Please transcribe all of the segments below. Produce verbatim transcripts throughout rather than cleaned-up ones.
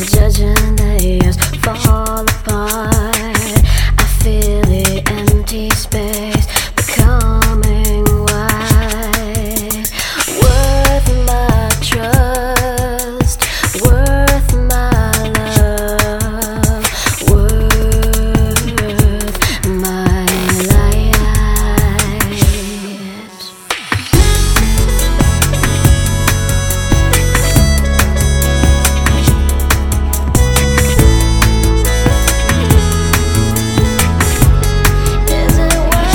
judging the years fall apart. I feel the empty space becoming wide. Worth my trust, worth my love, worth my light. Is it worth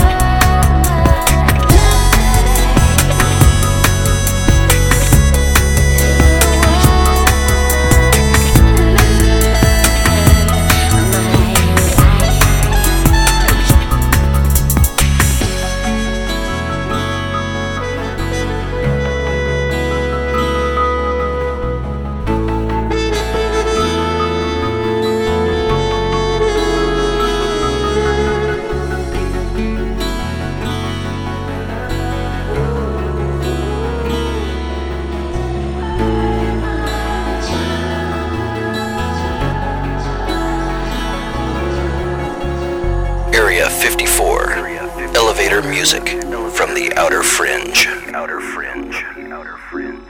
Area fifty-four. Elevator music from the outer fringe. Outer fringe. Outer fringe.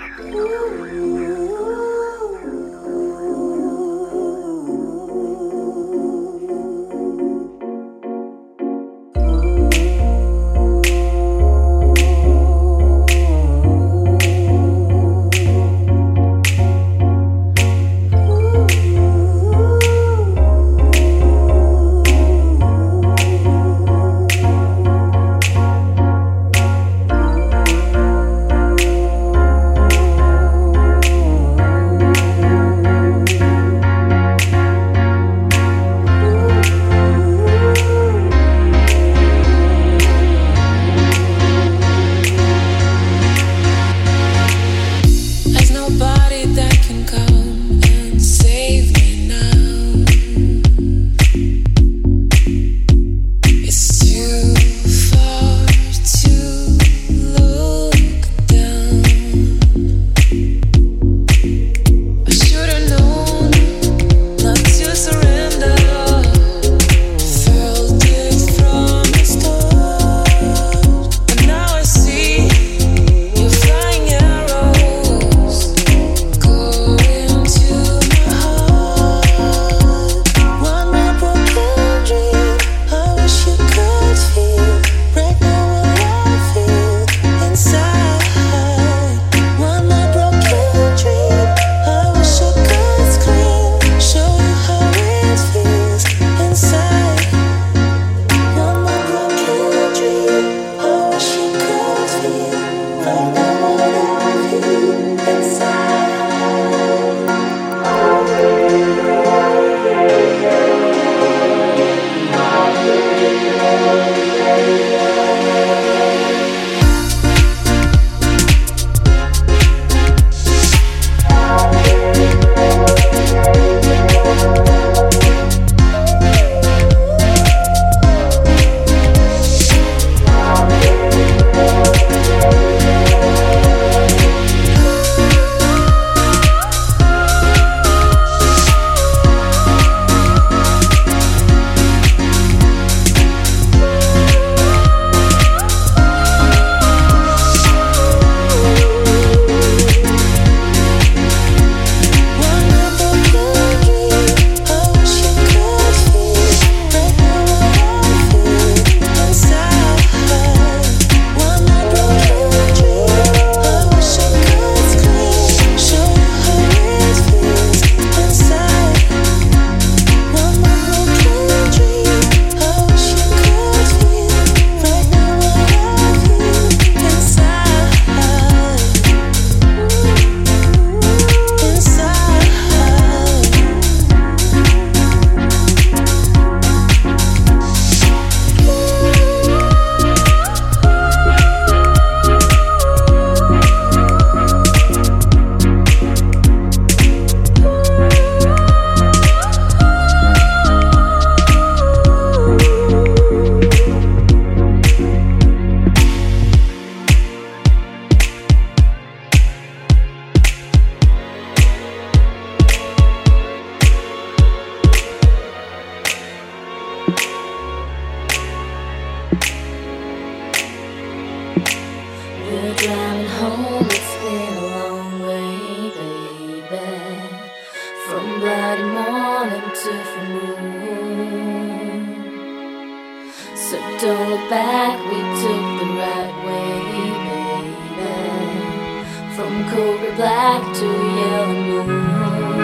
driving home, it's been a long way, baby. From bloody morning to full moon. So don't look back, we took the right way, baby. From cobra black to yellow moon.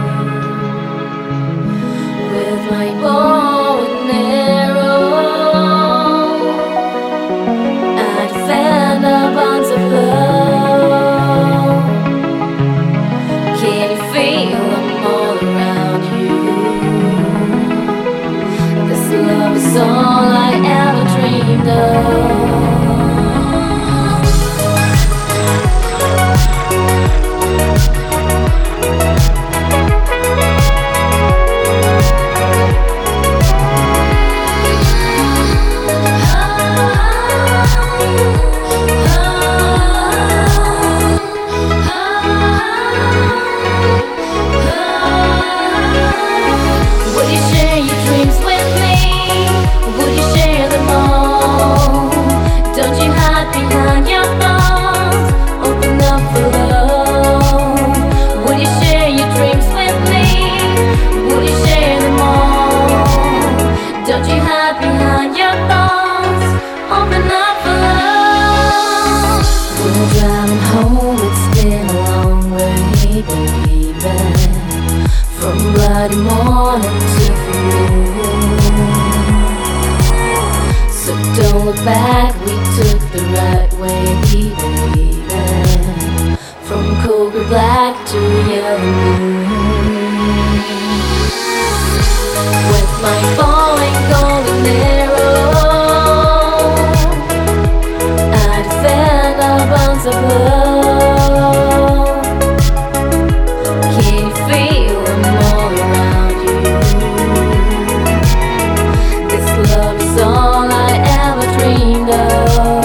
With my bow and arrow, I defend our bonds of love. Can you feel them all around you? This love is all I ever dreamed of. Bloody morning to full. So don't look back, we took the right way, baby. From cobra black to yellow moon. With my falling golden arrow, I defend our bonds of love. Can you feel them all around you? This love is all I ever dreamed of.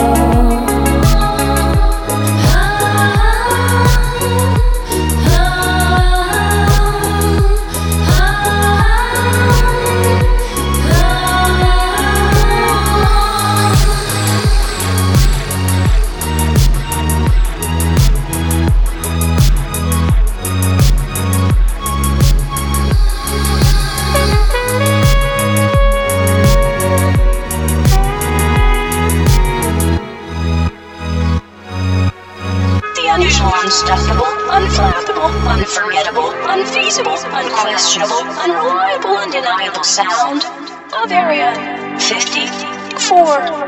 Unstoppable, unflappable, unforgettable, unfeasible, unquestionable, unreliable, undeniable sound of Area fifty-four.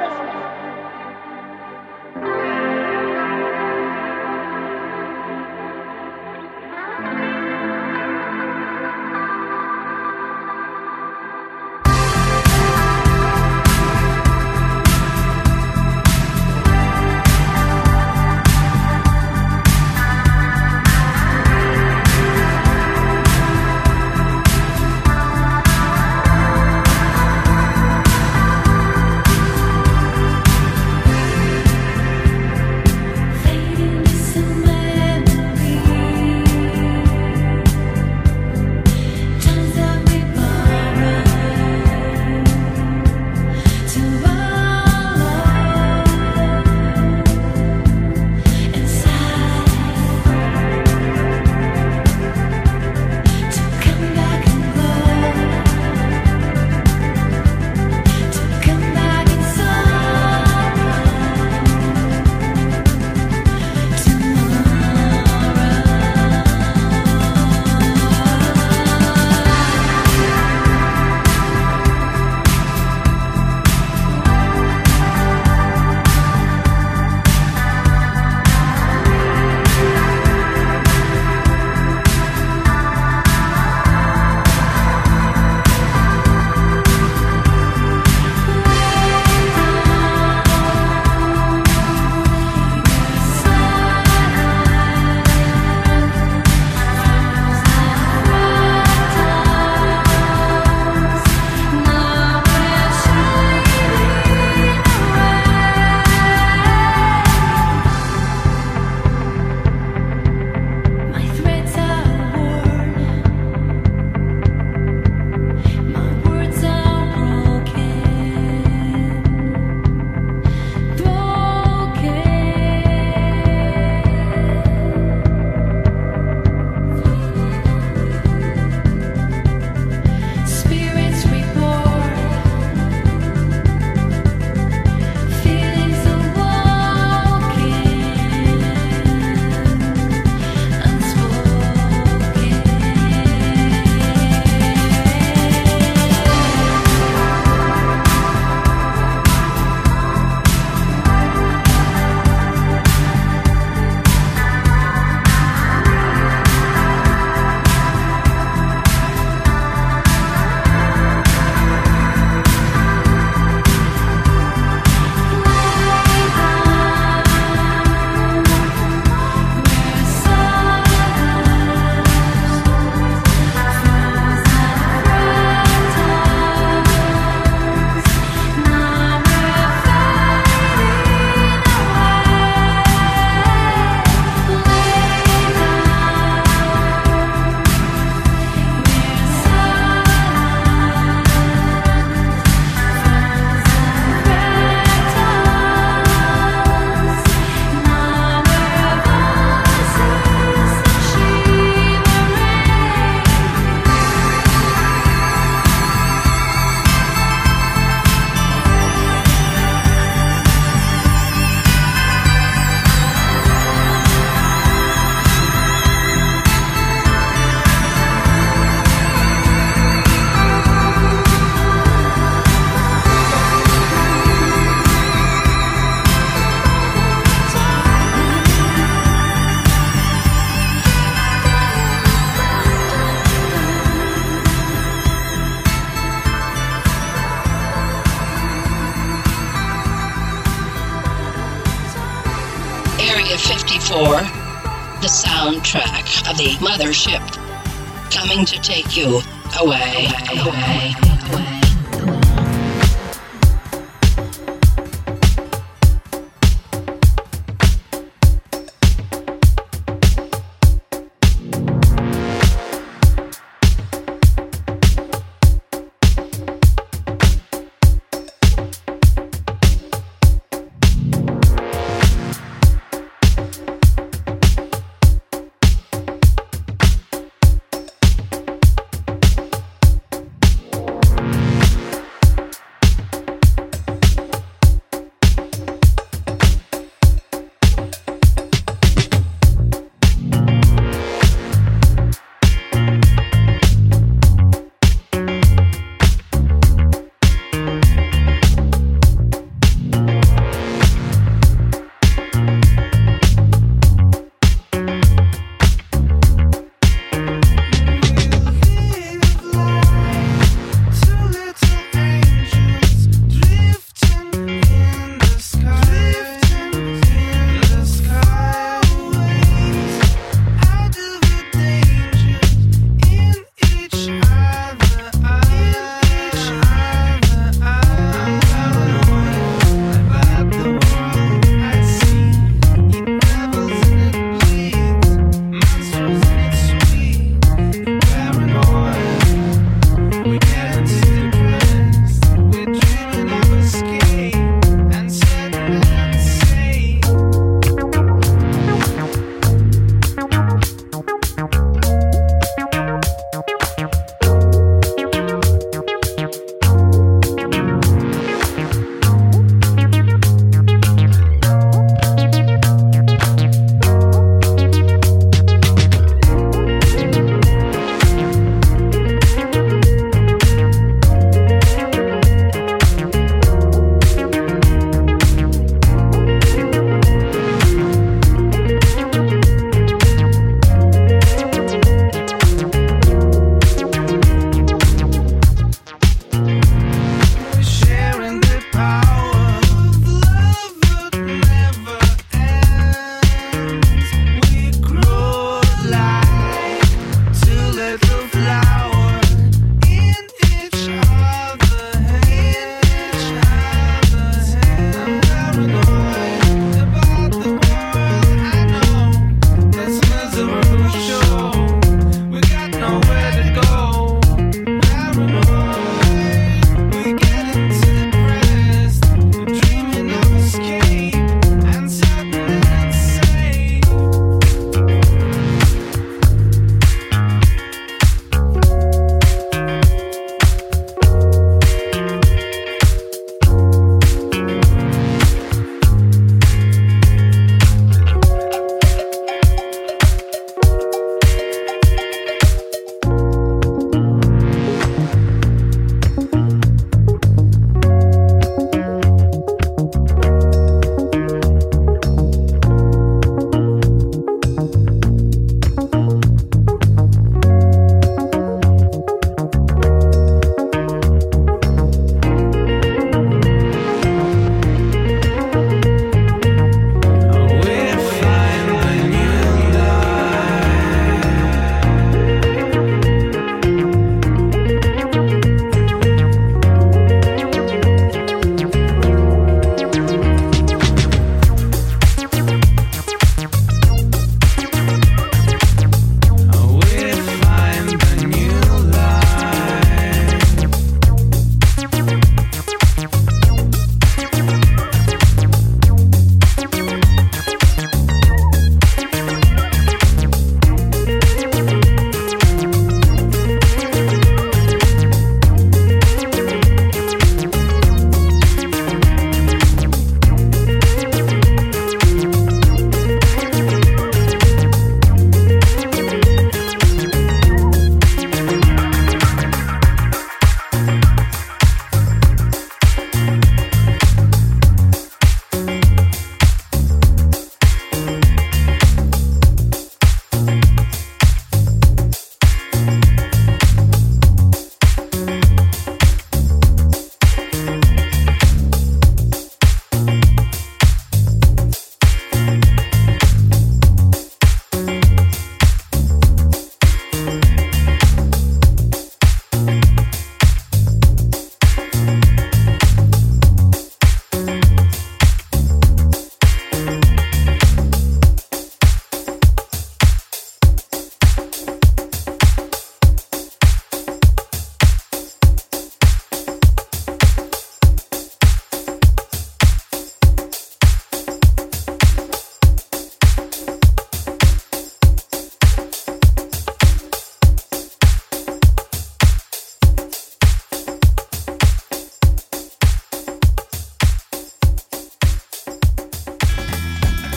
fifty-four, the soundtrack of the mothership, coming to take you away, away, away.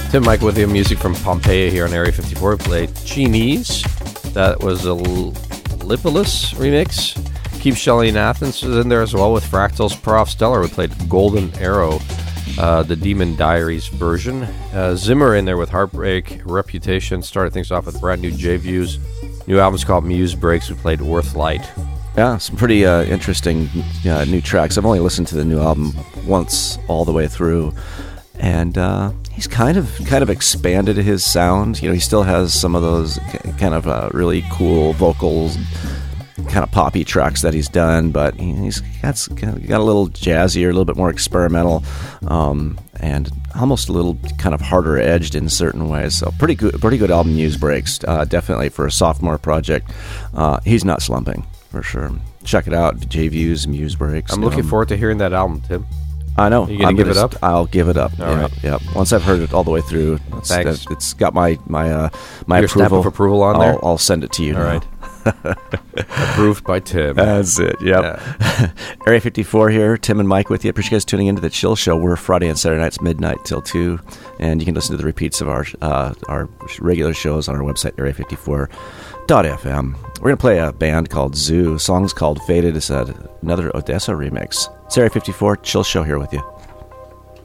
Tim Mike with you. Music from Pompeii here on Area fifty-four. We played Chinese. That was a Lipolis remix. Keep Shelley in Athens is in there as well with Fractals Prof Stellar. We played Golden Arrow, uh, the Demon Diaries version. Uh, Zimmer in there with Heartbreak, Reputation. Started things off with brand new J-Views. New album's called Muse Breaks. We played Worth Light. Yeah, some pretty uh, interesting uh, new tracks. I've only listened to the new album once all the way through, and uh, he's kind of kind of expanded his sound. You know, he still has some of those kind of uh, really cool vocals, kind of poppy tracks that he's done, but he's got, got a little jazzier, a little bit more experimental, um, and almost a little kind of harder edged in certain ways. So pretty good, pretty good album. Muse Breaks, uh, definitely for a sophomore project. Uh, he's not slumping. For sure. Check it out. J-Views, Muse Breaks. I'm looking um, forward to hearing that album, Tim. I know. Are you going to give gonna, it up? I'll give it up. All yeah, right. Yeah. Once I've heard it all the way through, it's, Thanks. uh, it's got my my uh, my Your approval. stamp of approval on I'll, there? I'll send it to you. All now. right. Approved by Tim. That's it. Yep. Yeah. Area fifty-four here. Tim and Mike with you. Appreciate you guys tuning into the Chill Show. We're Friday and Saturday nights midnight till two, and you can listen to the repeats of our uh, our regular shows on our website area fifty-four dot f m. We're gonna play a band called Zoo. Song's called Faded. It's another Odessa remix. It's Area fifty-four Chill Show here with you.